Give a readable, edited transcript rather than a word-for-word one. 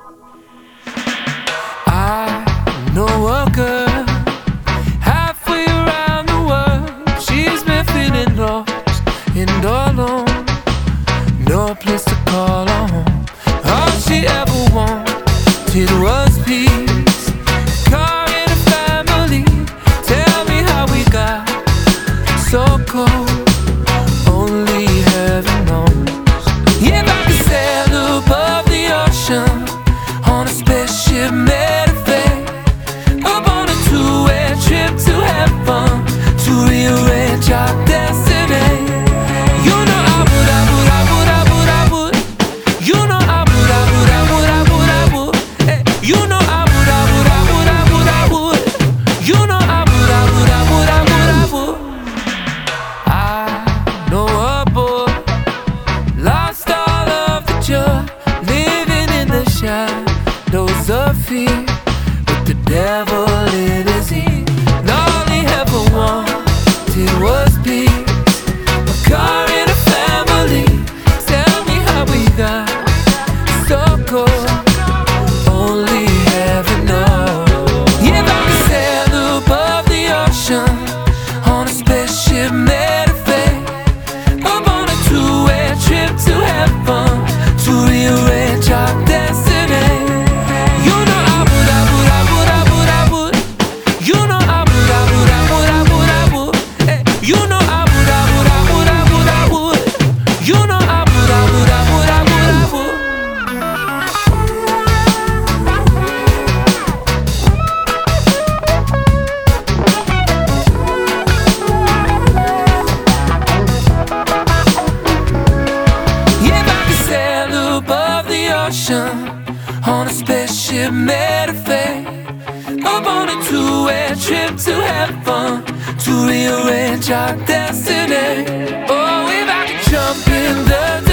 I know a girl halfway around the world. She's been feeling lost and alone, no place to call home. All she ever wanted was peace, car and a family. Tell me how we got so cold, only heaven knows. If I could sail above the ocean on a spaceship made of fate, up on a two-way trip to heaven to rearrange our destiny. You know I would, I would, I would, I would, I would. You know I would, I would, I would, I would, I would. Hey, you know I would, I would, I would, I would, I would. You know I would, I would, I would, I would, I would. I know a boy lost all of the joy, living in the shadows of fear, with the devil in his ear. And all he ever wanted was peace, a car and a family. Tell me how we got so cold, only heaven knows. If I could sail above the ocean on a spaceship made of fate, up on a two-way trip to heaven to rearrange our destiny. You know I would, I would, I would, I would, I would. You know I would, I would, I would, I would, I would. Hey, you know I would, I would, I would, I would, I would. You know I would, I would, I would, I would, I would. If I could sail above the ocean on a spaceship made of fate, up on a two-way trip to heaven to rearrange our destiny. Oh, if I could jump in the